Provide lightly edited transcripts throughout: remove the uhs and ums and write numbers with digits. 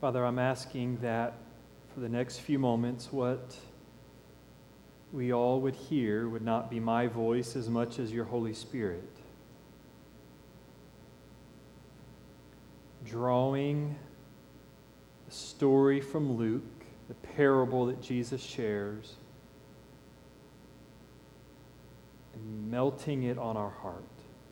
Father, I'm asking that for the next few moments, what we all would hear would not be my voice as much as your Holy Spirit, drawing the story from Luke, the parable that Jesus shares, and melting it on our heart.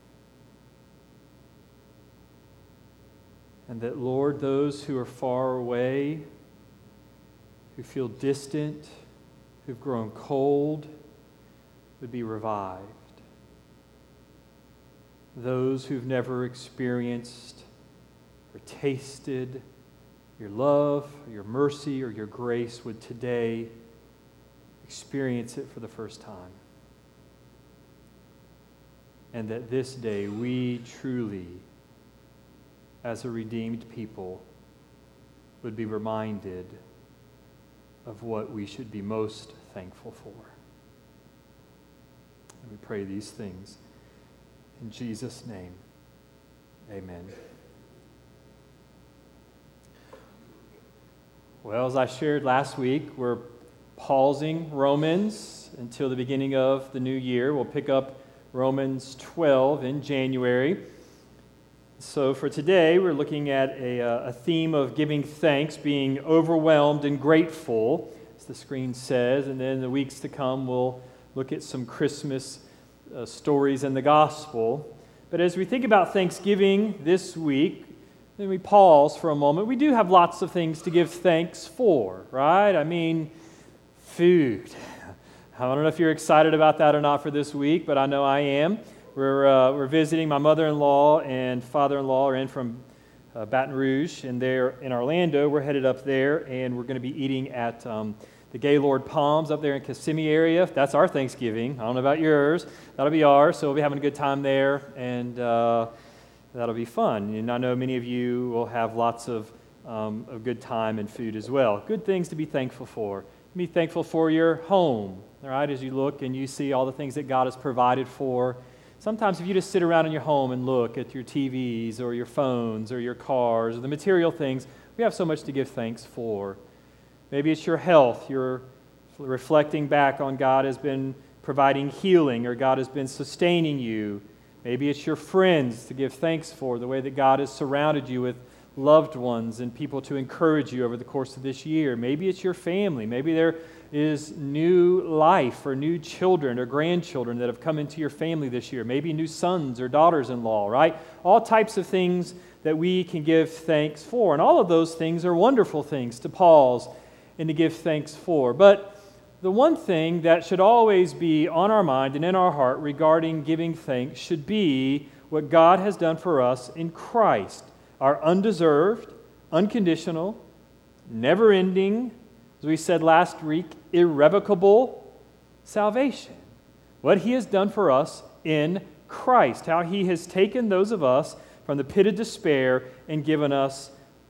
And that, Lord, those who are far away, who feel distant, who've grown cold, would be revived. Those who've never experienced or tasted your love, or your mercy, or your grace would today experience it for the first time. And that this day we truly, as a redeemed people, would be reminded of what we should be most thankful for. And we pray these things in Jesus' name. Amen. Well, as I shared last week, we're pausing Romans until the beginning of the new year. We'll pick up Romans 12 in January. So for today, we're looking at a theme of giving thanks, being overwhelmed and grateful, as the screen says. And then in the weeks to come, we'll look at some Christmas stories in the gospel. But as we think about Thanksgiving this week, then we pause for a moment. We do have lots of things to give thanks for, right? I mean, food. I don't know if you're excited about that or not for this week, but I know I am. We're visiting. My mother-in-law and father-in-law are in from Baton Rouge, and they're in Orlando. We're headed up there, and we're going to be eating at the Gaylord Palms up there in Kissimmee area. That's our Thanksgiving. I don't know about yours. That'll be ours, so we'll be having a good time there, and that'll be fun. And I know many of you will have lots of a good time and food as well. Good things to be thankful for. Be thankful for your home, all right, as you look and you see all the things that God has provided for. Sometimes if you just sit around in your home and look at your TVs or your phones or your cars or the material things, we have so much to give thanks for. Maybe it's your health. You're reflecting back on God has been providing healing or God has been sustaining you. Maybe it's your friends to give thanks for, the way that God has surrounded you with loved ones and people to encourage you over the course of this year. Maybe it's your family. Maybe there is new life or new children or grandchildren that have come into your family this year. Maybe new sons or daughters-in-law, right? All types of things that we can give thanks for. And all of those things are wonderful things to pause and to give thanks for. But the one thing that should always be on our mind and in our heart regarding giving thanks should be what God has done for us in Christ. Our undeserved, unconditional, never-ending, as we said last week, irrevocable salvation. What He has done for us in Christ. How He has taken those of us from the pit of despair and given us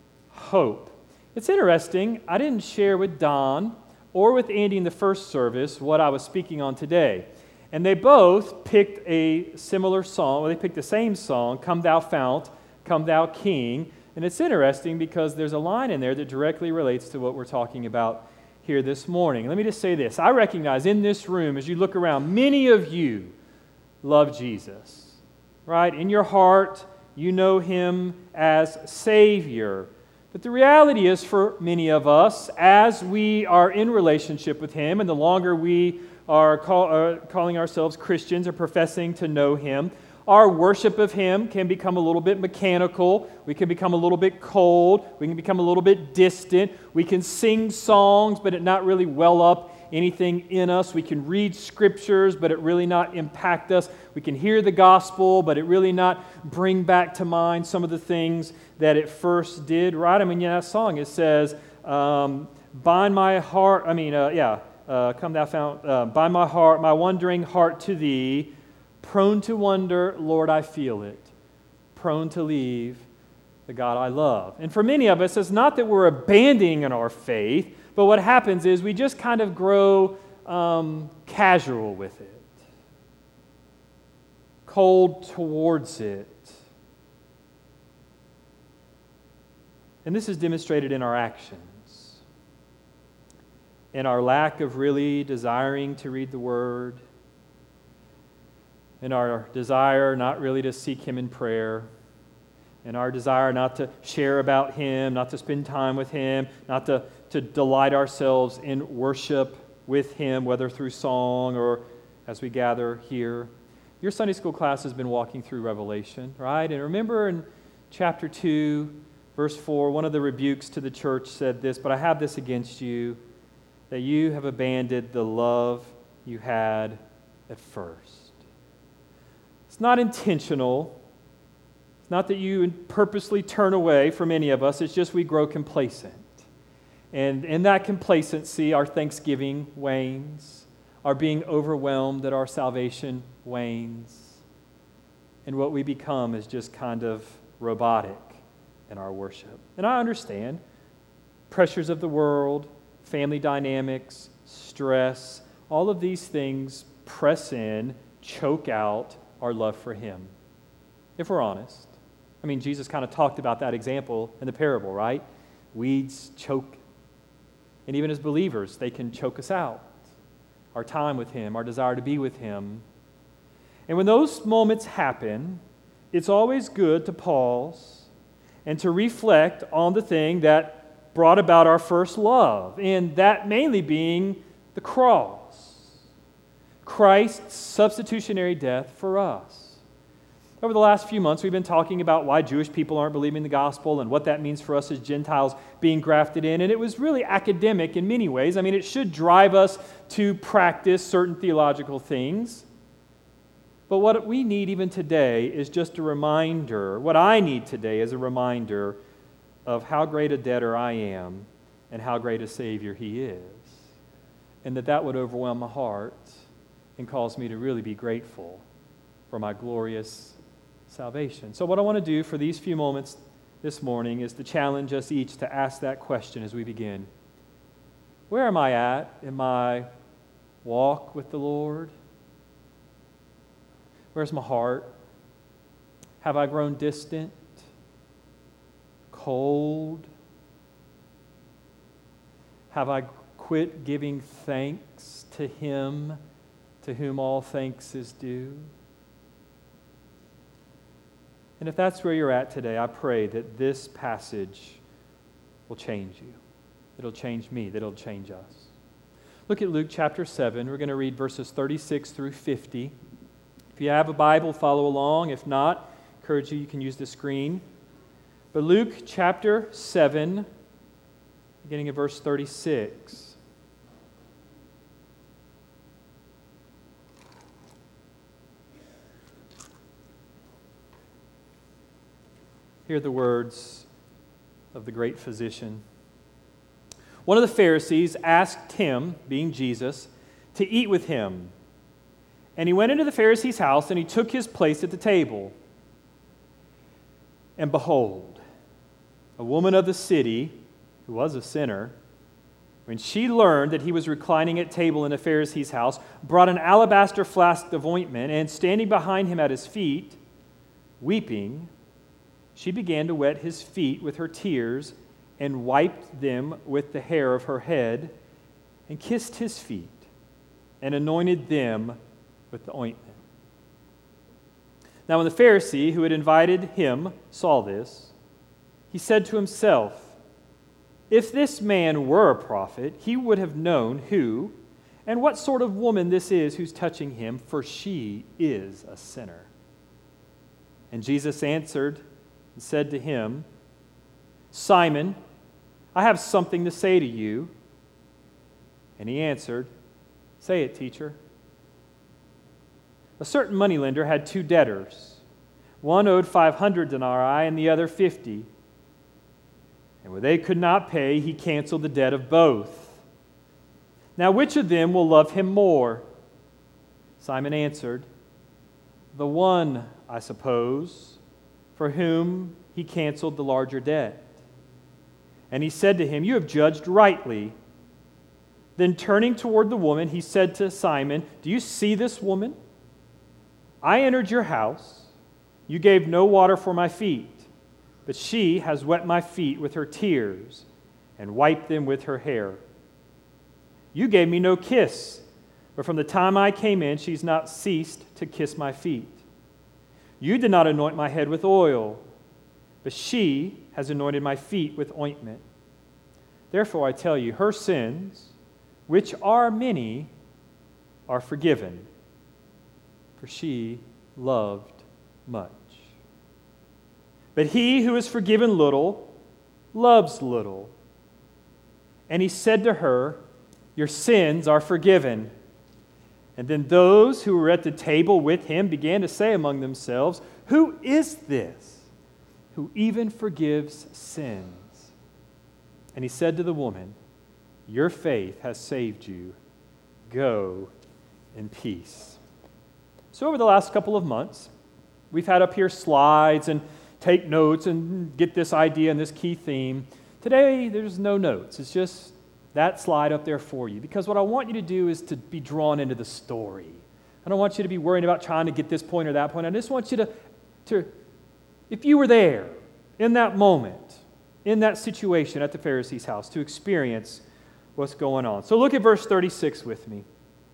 hope. It's interesting, I didn't share with Don or with Andy in the first service what I was speaking on today. And they both picked a similar song, they picked the same song, Come Thou Fount, Come Thou King. And it's interesting because there's a line in there that directly relates to what we're talking about here this morning. Let me just say this. I recognize in this room, as you look around, many of you love Jesus, right? In your heart, you know Him as Savior. But the reality is for many of us, as we are in relationship with Him, and the longer we are calling ourselves Christians or professing to know Him, our worship of Him can become a little bit mechanical. We can become a little bit cold. We can become a little bit distant. We can sing songs, but it not really well up anything in us. We can read scriptures, but it really not impact us. We can hear the gospel, but it really not bring back to mind some of the things that it first did, right? I mean, that song, it says, bind my heart, come thou fount, bind my heart, my wandering heart to Thee. Prone to wonder, Lord, I feel it. Prone to leave the God I love. And for many of us, it's not that we're abandoning our faith, but what happens is we just kind of grow casual with it, cold towards it. And this is demonstrated in our actions, in our lack of really desiring to read the Word, in our desire not really to seek Him in prayer, in our desire not to share about Him, not to spend time with Him, not to delight ourselves in worship with Him, whether through song or as we gather here. Your Sunday school class has been walking through Revelation, right? And remember in chapter 2, verse 4, one of the rebukes to the church said this, "But I have this against you, that you have abandoned the love you had at first." It's not intentional. It's not that you purposely turn away from any of us. It's just we grow complacent. And in that complacency, our thanksgiving wanes. Our being overwhelmed at our salvation wanes. And what we become is just kind of robotic in our worship. And I understand pressures of the world, family dynamics, stress, all of these things press in, choke out our love for Him. If we're honest. I mean, Jesus kind of talked about that example in the parable, right? Weeds choke. And even as believers, they can choke us out. Our time with Him, our desire to be with Him. And when those moments happen, it's always good to pause and to reflect on the thing that brought about our first love, and that mainly being the cross. Christ's substitutionary death for us. Over the last few months, we've been talking about why Jewish people aren't believing the gospel and what that means for us as Gentiles being grafted in. And it was really academic in many ways. I mean, it should drive us to practice certain theological things. But what we need even today is just a reminder, what I need today is a reminder of how great a debtor I am and how great a Savior He is. And that would overwhelm my heart and cause me to really be grateful for my glorious salvation. So what I want to do for these few moments this morning is to challenge us each to ask that question as we begin. Where am I at in my walk with the Lord? Where's my heart? Have I grown distant? Cold? Have I quit giving thanks to Him to whom all thanks is due? And if that's where you're at today, I pray that this passage will change you. It'll change me. That it'll change us. Look at Luke chapter 7. We're going to read verses 36 through 50. If you have a Bible, follow along. If not, I encourage you can use the screen. But Luke chapter 7, beginning at verse 36. Hear the words of the great physician. One of the Pharisees asked him, being Jesus, to eat with him. And he went into the Pharisee's house, and he took his place at the table. And behold, a woman of the city, who was a sinner, when she learned that he was reclining at table in the Pharisee's house, brought an alabaster flask of ointment, and standing behind him at his feet, weeping, she began to wet his feet with her tears and wiped them with the hair of her head and kissed his feet and anointed them with the ointment. Now when the Pharisee who had invited him saw this, he said to himself, "If this man were a prophet, he would have known who and what sort of woman this is who's touching him, for she is a sinner." And Jesus answered and said to him, "Simon, I have something to say to you." And he answered, "Say it, teacher." A certain moneylender had two debtors. One owed 500 denarii and the other 50. And when they could not pay, he canceled the debt of both. Now which of them will love him more? Simon answered, "The one, I suppose, for whom he canceled the larger debt." And he said to him, "You have judged rightly." Then turning toward the woman, he said to Simon, "Do you see this woman? I entered your house. You gave no water for my feet, but she has wet my feet with her tears and wiped them with her hair. You gave me no kiss, but from the time I came in, she's not ceased to kiss my feet. You did not anoint my head with oil, but she has anointed my feet with ointment. Therefore I tell you, her sins, which are many, are forgiven, for she loved much. But he who is forgiven little loves little. And he said to her, your sins are forgiven. And then those who were at the table with him began to say among themselves, who is this who even forgives sins? And he said to the woman, your faith has saved you. Go in peace. So over the last couple of months, we've had up here slides and take notes and get this idea and this key theme. Today, there's no notes. It's just that slide up there for you. Because what I want you to do is to be drawn into the story. I don't want you to be worrying about trying to get this point or that point. I just want you to if you were there in that moment, in that situation at the Pharisee's house, to experience what's going on. So look at verse 36 with me.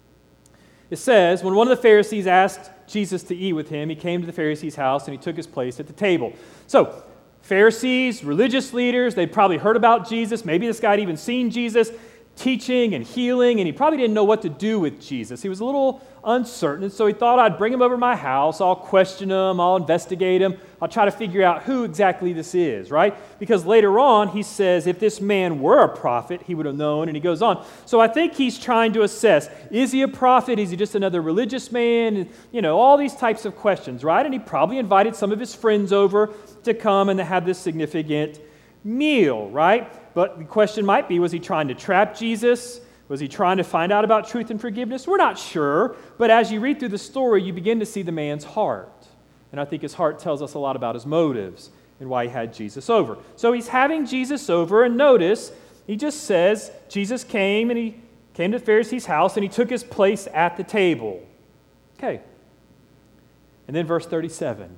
It says, when one of the Pharisees asked Jesus to eat with him, he came to the Pharisee's house and he took his place at the table. So, Pharisees, religious leaders, they'd probably heard about Jesus. Maybe this guy had even seen Jesus teaching and healing, and he probably didn't know what to do with Jesus. He was a little uncertain, so he thought, I'd bring him over to my house, I'll question him, I'll investigate him, I'll try to figure out who exactly this is, right? Because later on, he says, if this man were a prophet, he would have known, and he goes on. So I think he's trying to assess, is he a prophet? Is he just another religious man? You know, all these types of questions, right? And he probably invited some of his friends over to come and to have this significant meal, right? But the question might be, was he trying to trap Jesus? Was he trying to find out about truth and forgiveness? We're not sure, but as you read through the story, you begin to see the man's heart. And I think his heart tells us a lot about his motives and why he had Jesus over. So he's having Jesus over, and notice, he just says, Jesus came, and he came to the Pharisee's house, and he took his place at the table. Okay. And then verse 37.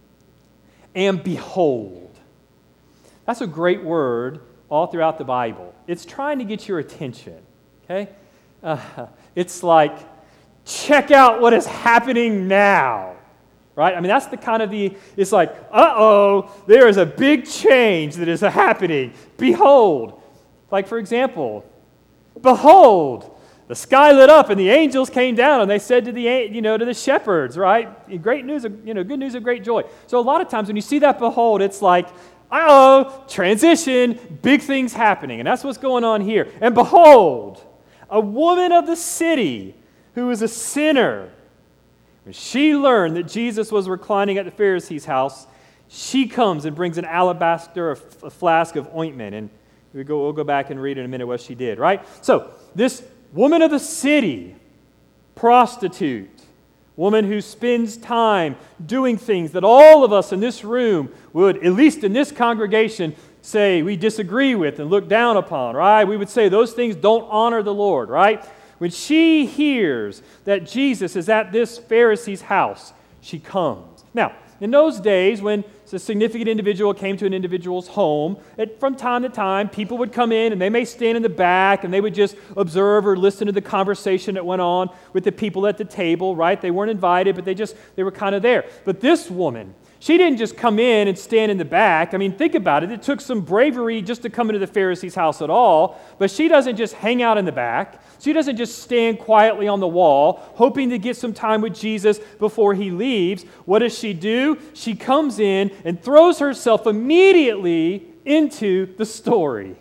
And behold. That's a great word all throughout the Bible. It's trying to get your attention, okay? It's like, check out what is happening now, right? I mean, that's the kind of it's like, uh-oh, there is a big change that is happening. Behold. Like, for example, behold, the sky lit up and the angels came down and they said to the shepherds, right? Great news, good news of great joy. So a lot of times when you see that behold, it's like, uh-oh, transition, big things happening. And that's what's going on here. And behold, a woman of the city who was a sinner, when she learned that Jesus was reclining at the Pharisee's house, she comes and brings an alabaster, a flask of ointment. And we'll go back and read in a minute what she did, right? So, this woman of the city, prostitute, woman who spends time doing things that all of us in this room would, at least in this congregation, say we disagree with and look down upon, right? We would say those things don't honor the Lord, right? When she hears that Jesus is at this Pharisee's house, she comes. Now, in those days, when a significant individual came to an individual's home, from time to time, people would come in and they may stand in the back and they would just observe or listen to the conversation that went on with the people at the table, right? They weren't invited, but they were kind of there. But this woman, she didn't just come in and stand in the back. I mean, think about it. It took some bravery just to come into the Pharisee's house at all, but she doesn't just hang out in the back. She doesn't just stand quietly on the wall, hoping to get some time with Jesus before he leaves. What does she do? She comes in and throws herself immediately into the story.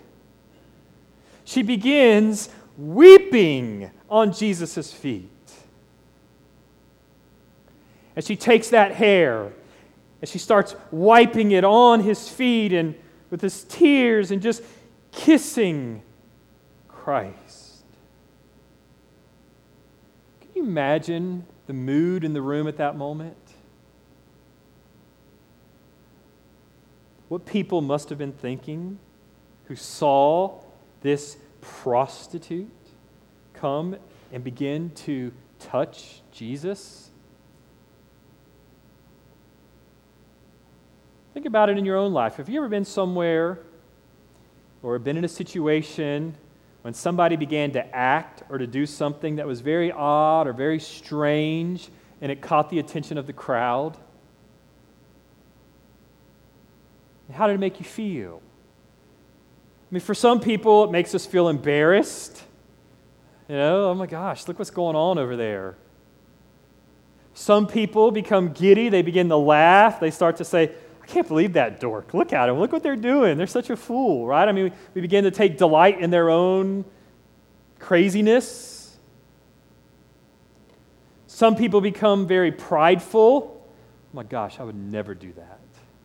She begins weeping on Jesus' feet. And she takes that hair and she starts wiping it on his feet and with his tears and just kissing Christ. Can you imagine the mood in the room at that moment? What people must have been thinking who saw this prostitute come and begin to touch Jesus? Think about it in your own life. Have you ever been somewhere or been in a situation when somebody began to act or to do something that was very odd or very strange and it caught the attention of the crowd? How did it make you feel? I mean, for some people, it makes us feel embarrassed. You know, oh my gosh, look what's going on over there. Some people become giddy. They begin to laugh. They start to say, I can't believe that dork. Look at him. Look what they're doing. They're such a fool, right? I mean, we begin to take delight in their own craziness. Some people become very prideful. Oh my gosh, I would never do that.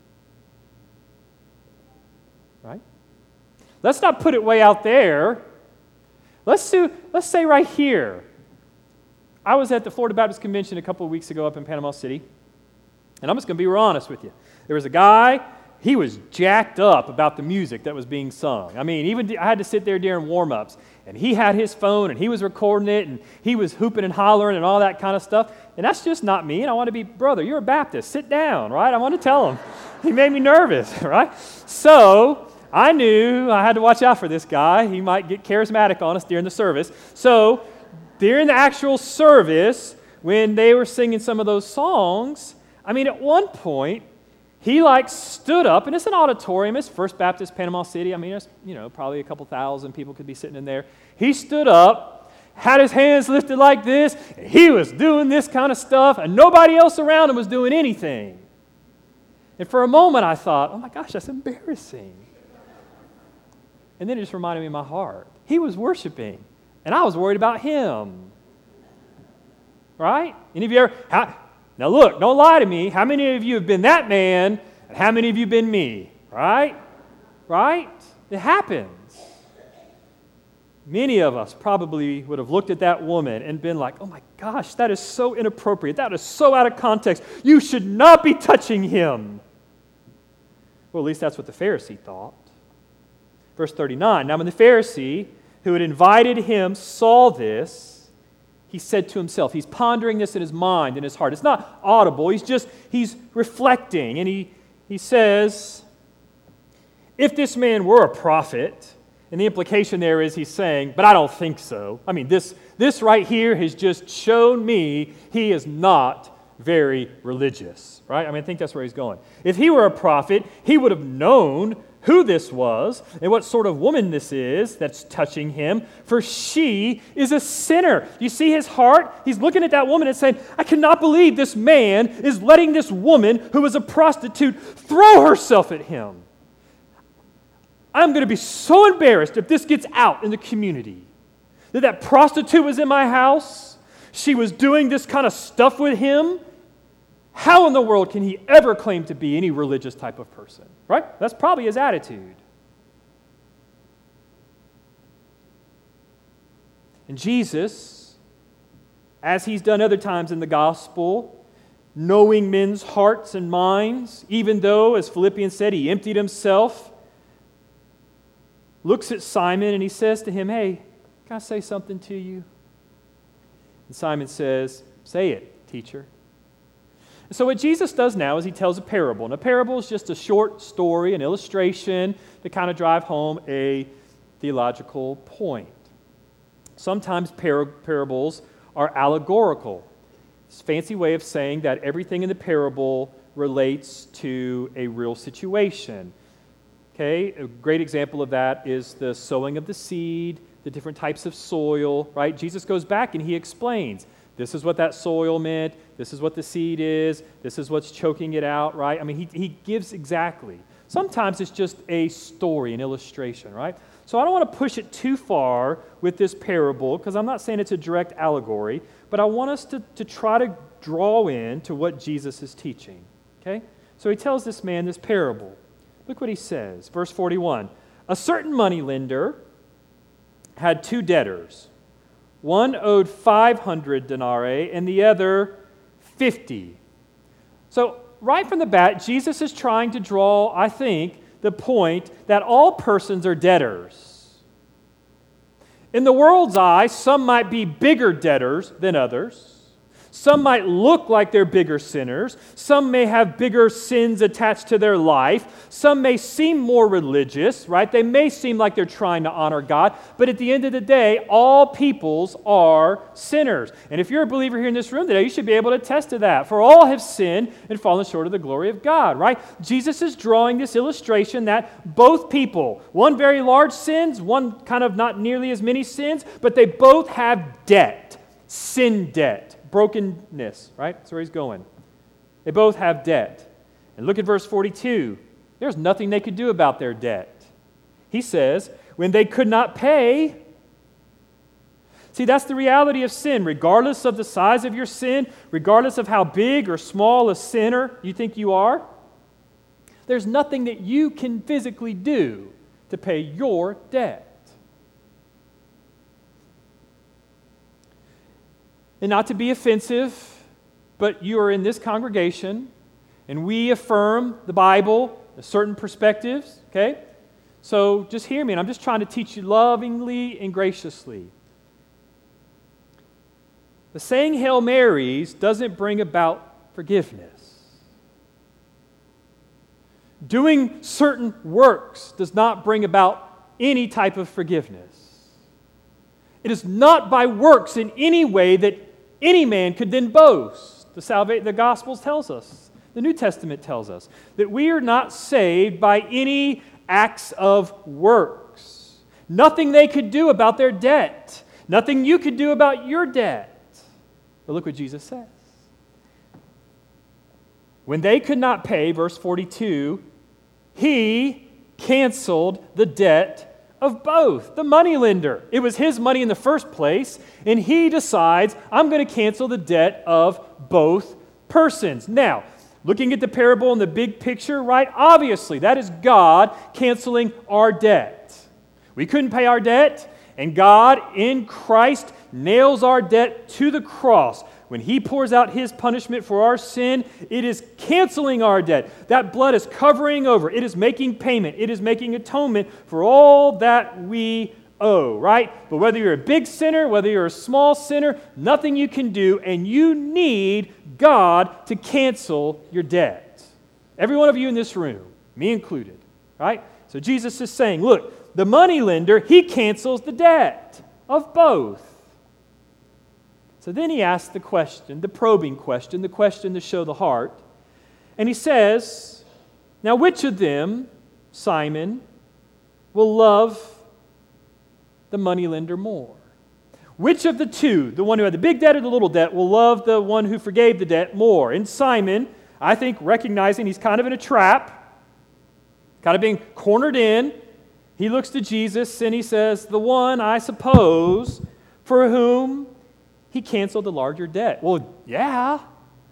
Right? Let's not put it way out there. Let's say right here. I was at the Florida Baptist Convention a couple of weeks ago up in Panama City, and I'm just going to be real honest with you. There was a guy, he was jacked up about the music that was being sung. I mean, even I had to sit there during warm-ups, and he had his phone, and he was recording it, and he was hooping and hollering and all that kind of stuff, and that's just not me, and I want to be, brother, you're a Baptist, sit down, right? I want to tell him. He made me nervous, right? So I knew I had to watch out for this guy. He might get charismatic on us during the service. So during the actual service, when they were singing some of those songs, I mean, at one point, he stood up, and it's an auditorium. It's First Baptist Panama City. I mean, there's, probably a couple thousand people could be sitting in there. He stood up, had his hands lifted like this, and he was doing this kind of stuff, and nobody else around him was doing anything. And for a moment, I thought, oh my gosh, that's embarrassing. And then it just reminded me of my heart. He was worshiping, and I was worried about him. Right? Any of you ever... Now look, don't lie to me. How many of you have been that man, and how many of you have been me? Right? Right? It happens. Many of us probably would have looked at that woman and been like, oh my gosh, that is so inappropriate. That is so out of context. You should not be touching him. Well, at least that's what the Pharisee thought. Verse 39, now when the Pharisee who had invited him saw this, he said to himself, he's pondering this in his mind, in his heart. It's not audible, he's reflecting. And he says, if this man were a prophet, and the implication there is he's saying, but I don't think so. I mean, this right here has just shown me he is not very religious, right? I mean, I think that's where he's going. If he were a prophet, he would have known who this was and what sort of woman this is that's touching him, for she is a sinner. You see his heart? He's looking at that woman and saying, I cannot believe this man is letting this woman who is a prostitute throw herself at him. I'm going to be so embarrassed if this gets out in the community that prostitute was in my house, she was doing this kind of stuff with him. How in the world can he ever claim to be any religious type of person? Right? That's probably his attitude. And Jesus, as he's done other times in the gospel, knowing men's hearts and minds, even though, as Philippians said, he emptied himself, looks at Simon and he says to him, hey, can I say something to you? And Simon says, say it, teacher. So what Jesus does now is he tells a parable. And a parable is just a short story, an illustration to kind of drive home a theological point. Sometimes parables are allegorical. It's a fancy way of saying that everything in the parable relates to a real situation. Okay, a great example of that is the sowing of the seed, the different types of soil, right? Jesus goes back and he explains, this is what that soil meant, this is what the seed is, this is what's choking it out, right? I mean, he gives exactly. Sometimes it's just a story, an illustration, right? So I don't want to push it too far with this parable, because I'm not saying it's a direct allegory, but I want us to try to draw in to what Jesus is teaching, okay? So he tells this man this parable. Look what he says, verse 41. A certain moneylender had two debtors. One owed 500 denarii and the other 50. So right from the bat, Jesus is trying to draw, I think, the point that all persons are debtors. In the world's eye, some might be bigger debtors than others. Some might look like they're bigger sinners. Some may have bigger sins attached to their life. Some may seem more religious, right? They may seem like they're trying to honor God. But at the end of the day, all peoples are sinners. And if you're a believer here in this room today, you should be able to attest to that. For all have sinned and fallen short of the glory of God, right? Jesus is drawing this illustration that both people, one very large sins, one kind of not nearly as many sins, but they both have debt, sin debt. Brokenness, right? That's where he's going. They both have debt. And look at verse 42. There's nothing they could do about their debt. He says, when they could not pay. See, that's the reality of sin. Regardless of the size of your sin, regardless of how big or small a sinner you think you are, there's nothing that you can physically do to pay your debt. And not to be offensive, but you are in this congregation, and we affirm the Bible, certain perspectives, okay? So just hear me, and I'm just trying to teach you lovingly and graciously. The saying Hail Marys doesn't bring about forgiveness. Doing certain works does not bring about any type of forgiveness. It is not by works in any way that any man could then boast. The Gospels tells us, the New Testament tells us, that we are not saved by any acts of works. Nothing they could do about their debt. Nothing you could do about your debt. But look what Jesus says. When they could not pay, verse 42, he canceled the debt of both. The moneylender. It was his money in the first place, and he decides, I'm going to cancel the debt of both persons. Now, looking at the parable in the big picture, right? Obviously, that is God canceling our debt. We couldn't pay our debt, and God in Christ nails our debt to the cross. When he pours out his punishment for our sin, it is canceling our debt. That blood is covering over. It is making payment. It is making atonement for all that we owe, right? But whether you're a big sinner, whether you're a small sinner, nothing you can do, and you need God to cancel your debt. Every one of you in this room, me included, right? So Jesus is saying, look, the moneylender, he cancels the debt of both. So then he asks the question, the probing question, the question to show the heart. And he says, now which of them, Simon, will love the moneylender more? Which of the two, the one who had the big debt or the little debt, will love the one who forgave the debt more? And Simon, I think recognizing he's kind of in a trap, kind of being cornered in, he looks to Jesus and he says, the one, I suppose, for whom he canceled the larger debt. Well, yeah.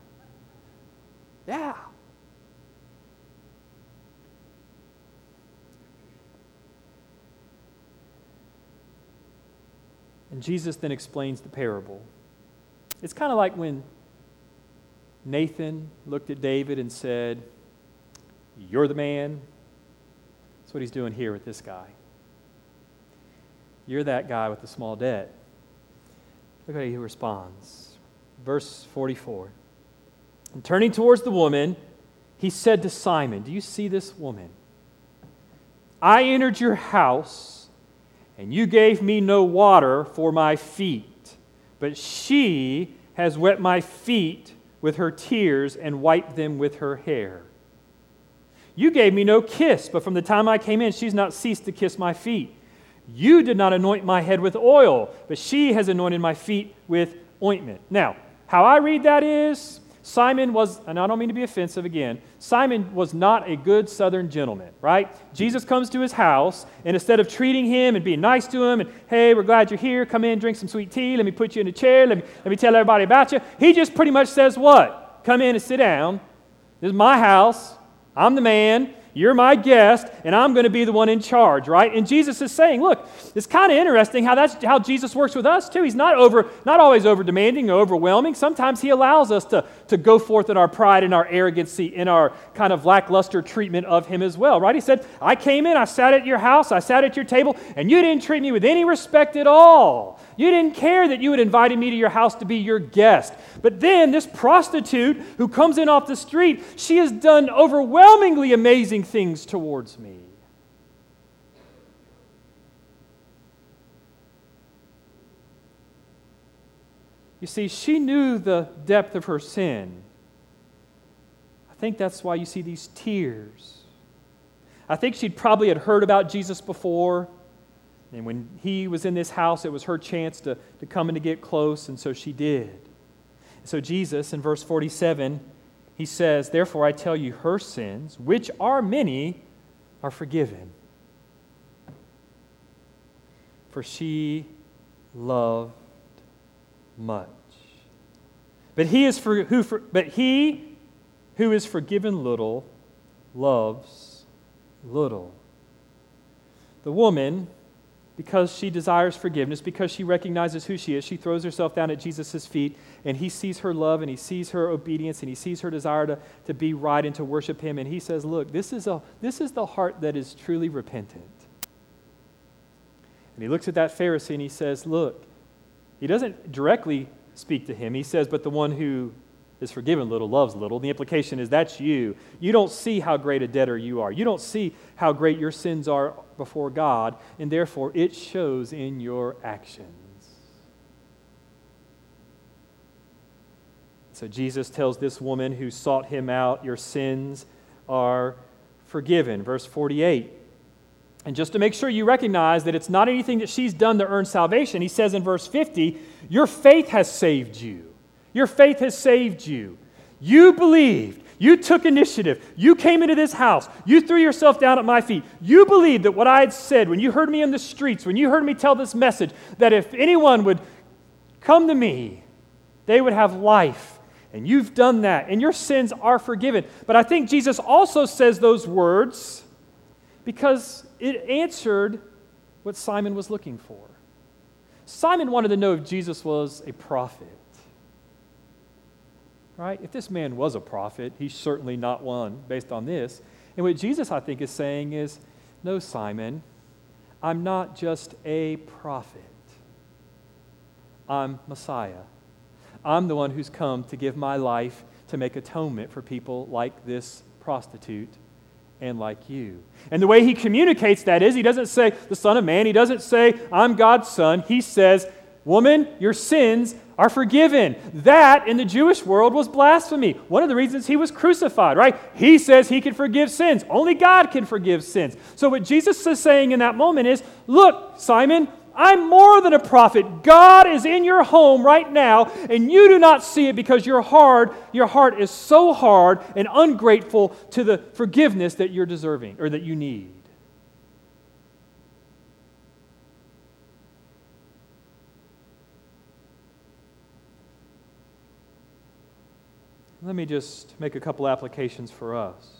And Jesus then explains the parable. It's kind of like when Nathan looked at David and said, you're the man. That's what he's doing here with this guy. You're that guy with the small debt. Look how he responds. Verse 44. And turning towards the woman, he said to Simon, do you see this woman? I entered your house, and you gave me no water for my feet, but she has wet my feet with her tears and wiped them with her hair. You gave me no kiss, but from the time I came in, she's not ceased to kiss my feet. You did not anoint my head with oil, but she has anointed my feet with ointment. Now, how I read that is, Simon was, and I don't mean to be offensive again, Simon was not a good southern gentleman, right? Jesus comes to his house, and instead of treating him and being nice to him, and hey, we're glad you're here, come in, drink some sweet tea, let me put you in a chair, let me tell everybody about you, he just pretty much says what? Come in and sit down. This is my house. I'm the man. You're my guest, and I'm going to be the one in charge, right? And Jesus is saying, look, it's kind of interesting how Jesus works with us too. He's not always over demanding or overwhelming. Sometimes he allows us to go forth in our pride and our arrogancy, in our kind of lackluster treatment of him as well, right? He said, I came in, I sat at your house, I sat at your table, and you didn't treat me with any respect at all. You didn't care that you had invited me to your house to be your guest. But then this prostitute who comes in off the street, she has done overwhelmingly amazing things towards me. You see, she knew the depth of her sin. I think that's why you see these tears. I think she'd probably had heard about Jesus before. And when he was in this house, it was her chance to come and to get close, and so she did. So Jesus, in verse 47, he says, therefore I tell you, her sins, which are many, are forgiven. For she loved much. But he who is forgiven little loves little. The woman, because she desires forgiveness, because she recognizes who she is, she throws herself down at Jesus' feet, and he sees her love, and he sees her obedience, and he sees her desire to be right and to worship him, and he says, look, this is the heart that is truly repentant. And he looks at that Pharisee, and he says, look, he doesn't directly speak to him. He says, but the one who is forgiven little loves little. The implication is that's you. You don't see how great a debtor you are. You don't see how great your sins are before God, and therefore it shows in your actions. So Jesus tells this woman who sought him out, your sins are forgiven. Verse 48. And just to make sure you recognize that it's not anything that she's done to earn salvation, he says in verse 50, your faith has saved you. Your faith has saved you. You believed. You took initiative. You came into this house. You threw yourself down at my feet. You believed that what I had said when you heard me in the streets, when you heard me tell this message, that if anyone would come to me, they would have life. And you've done that. And your sins are forgiven. But I think Jesus also says those words because it answered what Simon was looking for. Simon wanted to know if Jesus was a prophet. Right? If this man was a prophet, he's certainly not one based on this. And what Jesus, I think, is saying is, no, Simon, I'm not just a prophet. I'm Messiah. I'm the one who's come to give my life to make atonement for people like this prostitute and like you. And the way he communicates that is, he doesn't say the Son of Man. He doesn't say, I'm God's son. He says, woman, your sins are forgiven. That, in the Jewish world, was blasphemy. One of the reasons he was crucified, right? He says he can forgive sins. Only God can forgive sins. So what Jesus is saying in that moment is, look, Simon, I'm more than a prophet. God is in your home right now, and you do not see it because your heart is so hard and ungrateful to the forgiveness that you're deserving or that you need. Let me just make a couple applications for us.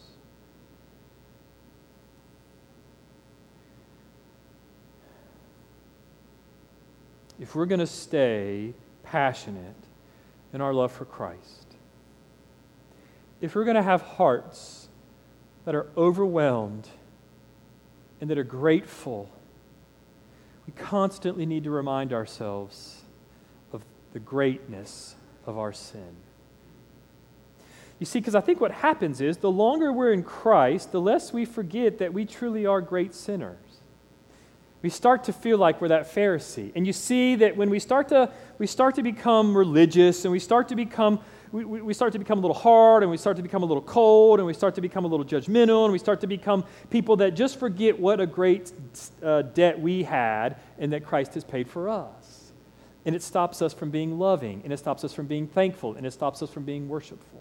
If we're going to stay passionate in our love for Christ, if we're going to have hearts that are overwhelmed and that are grateful, we constantly need to remind ourselves of the greatness of our sin. You see, because I think what happens is the longer we're in Christ, the less we forget that we truly are great sinners. We start to feel like we're that Pharisee. And you see that when we start to become religious, and we start to become a little hard, and we start to become a little cold, and we start to become a little judgmental, and we start to become people that just forget what a great debt we had and that Christ has paid for us. And it stops us from being loving, and it stops us from being thankful, and it stops us from being worshipful.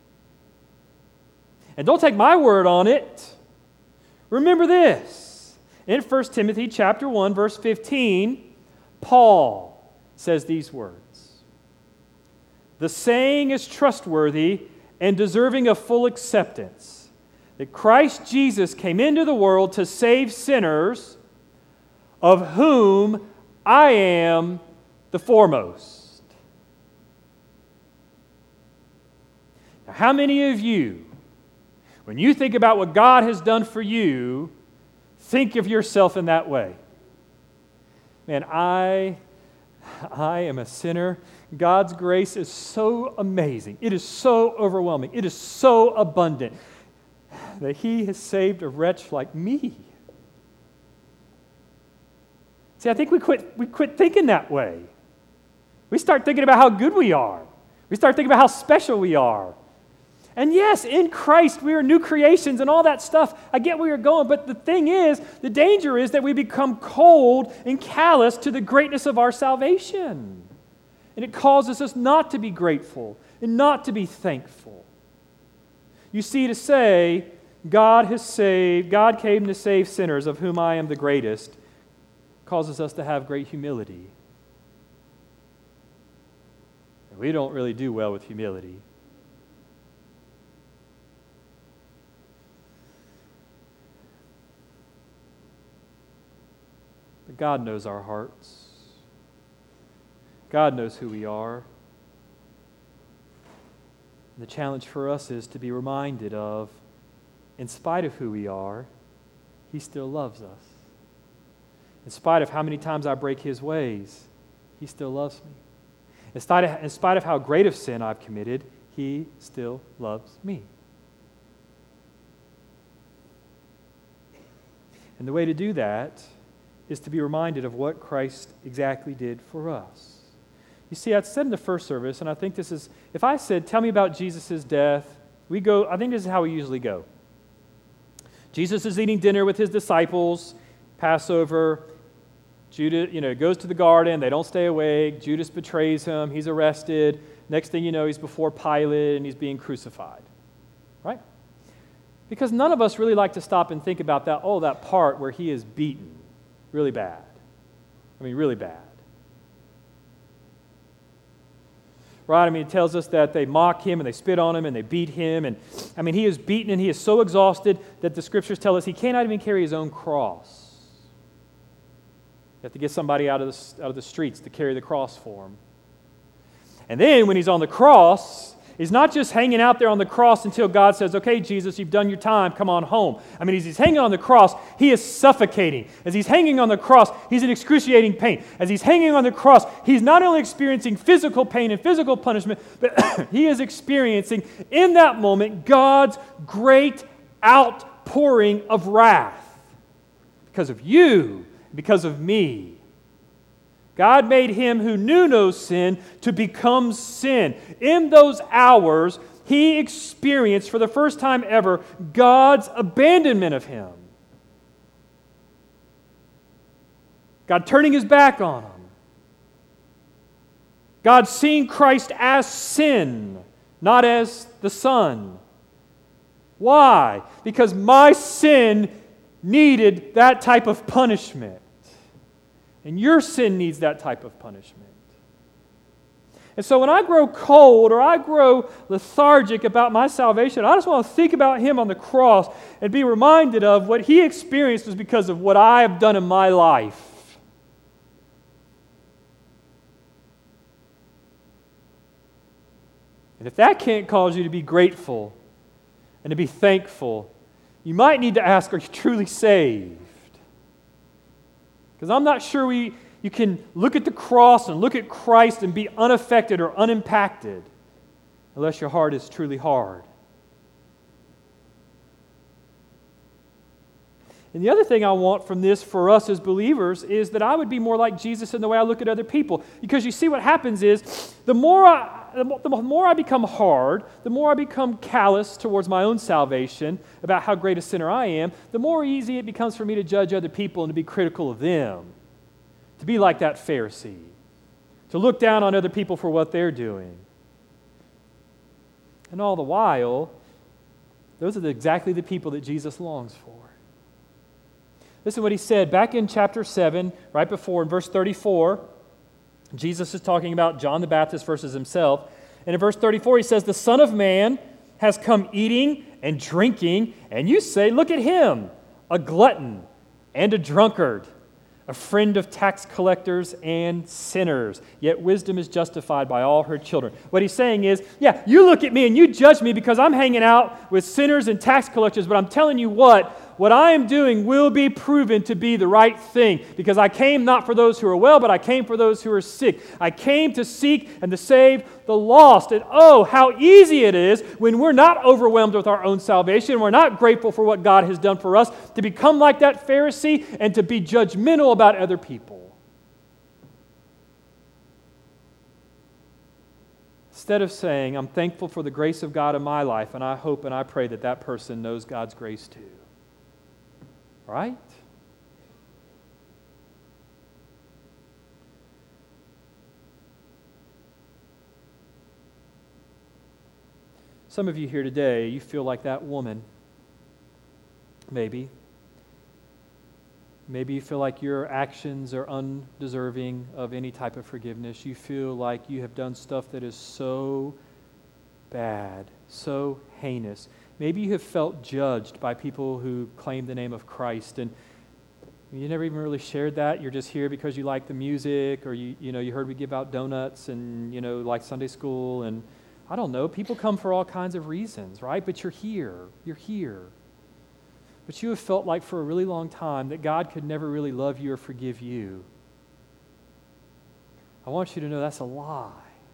And don't take my word on it. Remember this. In 1 Timothy chapter 1, verse 15, Paul says these words. The saying is trustworthy and deserving of full acceptance, that Christ Jesus came into the world to save sinners, of whom I am the foremost. Now, how many of you, when you think about what God has done for you, think of yourself in that way? Man, I am a sinner. God's grace is so amazing. It is so overwhelming. It is so abundant that He has saved a wretch like me. See, I think we quit thinking that way. We start thinking about how good we are. We start thinking about how special we are. And yes, in Christ we are new creations and all that stuff. I get where you're going, but the thing is, the danger is that we become cold and callous to the greatness of our salvation. And it causes us not to be grateful and not to be thankful. You see, to say, God came to save sinners, of whom I am the greatest, causes us to have great humility. And we don't really do well with humility. But God knows our hearts. God knows who we are. And the challenge for us is to be reminded of, in spite of who we are, He still loves us. In spite of how many times I break His ways, He still loves me. In spite of how great of sin I've committed, He still loves me. And the way to do that is to be reminded of what Christ exactly did for us. You see, I said in the first service, and I think this is, if I said, tell me about Jesus' death, I think this is how we usually go. Jesus is eating dinner with His disciples, Passover. Judas, goes to the garden. They don't stay awake. Judas betrays Him. He's arrested. Next thing you know, he's before Pilate and he's being crucified. Right? Because none of us really like to stop and think about that part where He is beaten really bad. I mean, really bad. Right? I mean, it tells us that they mock Him and they spit on Him and they beat Him. And I mean, He is beaten and He is so exhausted that the Scriptures tell us He cannot even carry His own cross. You have to get somebody out of the streets to carry the cross for Him. And then when He's on the cross, He's not just hanging out there on the cross until God says, okay, Jesus, you've done your time, come on home. I mean, as He's hanging on the cross, He is suffocating. As He's hanging on the cross, He's in excruciating pain. As He's hanging on the cross, He's not only experiencing physical pain and physical punishment, but He is experiencing, in that moment, God's great outpouring of wrath. Because of you, because of me. God made Him who knew no sin to become sin. In those hours, He experienced for the first time ever God's abandonment of Him. God turning His back on Him. God seeing Christ as sin, not as the Son. Why? Because my sin needed that type of punishment. And your sin needs that type of punishment. And so when I grow cold or I grow lethargic about my salvation, I just want to think about Him on the cross and be reminded of what He experienced was because of what I have done in my life. And if that can't cause you to be grateful and to be thankful, you might need to ask, are you truly saved? Because I'm not sure you can look at the cross and look at Christ and be unaffected or unimpacted unless your heart is truly hard. And the other thing I want from this for us as believers is that I would be more like Jesus in the way I look at other people. Because you see what happens is the more I become hard, the more I become callous towards my own salvation about how great a sinner I am, the more easy it becomes for me to judge other people and to be critical of them. To be like that Pharisee. To look down on other people for what they're doing. And all the while, those are exactly the people that Jesus longs for. Listen to what He said back in chapter 7, right before, in verse 34. Jesus is talking about John the Baptist versus Himself. And in verse 34 He says, the Son of Man has come eating and drinking, and you say, look at him, a glutton and a drunkard, a friend of tax collectors and sinners. Yet wisdom is justified by all her children. What he's saying is, yeah, you look at me and you judge me because I'm hanging out with sinners and tax collectors, but I'm telling you what I am doing will be proven to be the right thing, because I came not for those who are well, but I came for those who are sick. I came to seek and to save the lost. And oh, how easy it is when we're not overwhelmed with our own salvation, we're not grateful for what God has done for us, to become like that Pharisee and to be judgmental about other people. Instead of saying, I'm thankful for the grace of God in my life, and I hope and I pray that that person knows God's grace too. Right? Some of you here today, you feel like that woman. Maybe. Maybe you feel like your actions are undeserving of any type of forgiveness. You feel like you have done stuff that is so bad, so heinous. Maybe you have felt judged by people who claim the name of Christ, and you never even really shared that. You're just here because you like the music, or you heard we give out donuts and like Sunday school, and I don't know. People come for all kinds of reasons, right? But you're here. You're here. But you have felt like for a really long time that God could never really love you or forgive you. I want you to know that's a lie.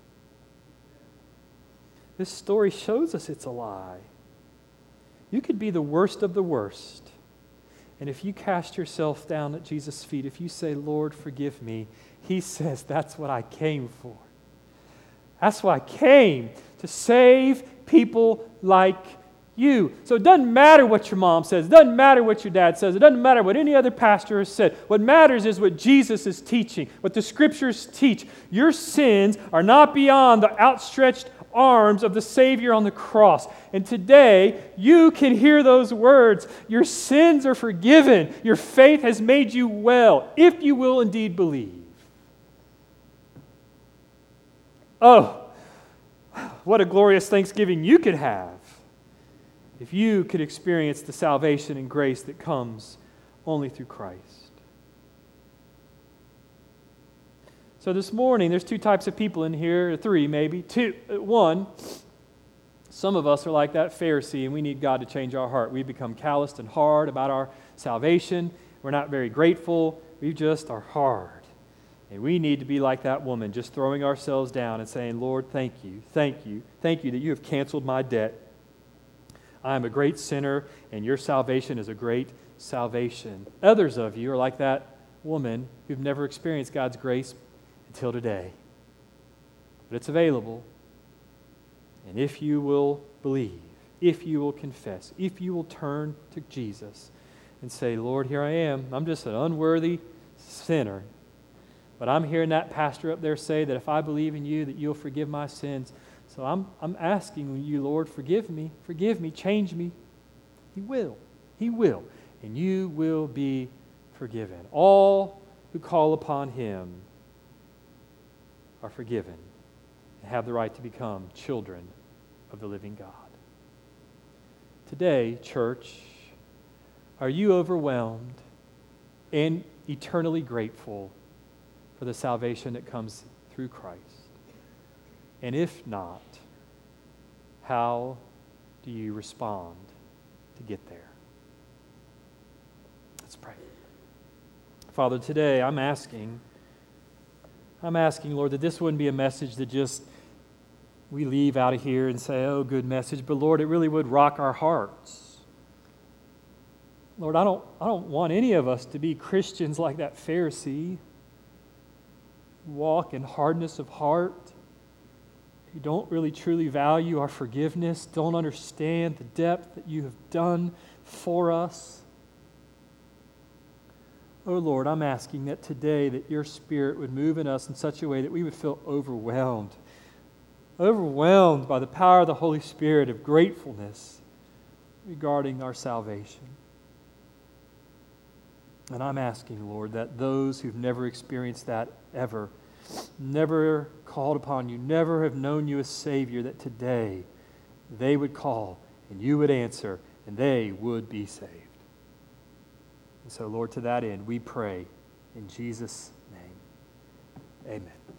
This story shows us it's a lie. You could be the worst of the worst. And if you cast yourself down at Jesus' feet, if you say, Lord, forgive me, He says, that's what I came for. That's why I came, to save people like you. So it doesn't matter what your mom says. It doesn't matter what your dad says. It doesn't matter what any other pastor has said. What matters is what Jesus is teaching, what the Scriptures teach. Your sins are not beyond the outstretched arms of the Savior on the cross. And today, you can hear those words. Your sins are forgiven. Your faith has made you well, if you will indeed believe. Oh, what a glorious Thanksgiving you could have if you could experience the salvation and grace that comes only through Christ. So this morning, there's two types of people in here, or three maybe. One, some of us are like that Pharisee, and we need God to change our heart. We've become calloused and hard about our salvation. We're not very grateful. We just are hard. And we need to be like that woman, just throwing ourselves down and saying, Lord, thank you that you have canceled my debt. I am a great sinner, and your salvation is a great salvation. Others of you are like that woman who've never experienced God's grace until today. But it's available. And if you will believe, if you will confess, if you will turn to Jesus and say, Lord, here I am. I'm just an unworthy sinner. But I'm hearing that pastor up there say that if I believe in you, that you'll forgive my sins. So I'm asking you, Lord, forgive me, change me. He will. He will. And you will be forgiven. All who call upon Him are forgiven and have the right to become children of the living God. Today, church, are you overwhelmed and eternally grateful for the salvation that comes through Christ? And if not, how do you respond to get there? Let's pray. Father, today I'm asking, Lord, that this wouldn't be a message that just we leave out of here and say, oh, good message, but Lord, it really would rock our hearts. Lord, I don't want any of us to be Christians like that Pharisee, walk in hardness of heart, who don't really truly value our forgiveness, don't understand the depth that you have done for us. Oh Lord, I'm asking that today that your Spirit would move in us in such a way that we would feel overwhelmed by the power of the Holy Spirit of gratefulness regarding our salvation. And I'm asking, Lord, that those who've never experienced that ever, never called upon you, never have known you as Savior, that today they would call and you would answer, and they would be saved. And so, Lord, to that end, we pray in Jesus' name. Amen.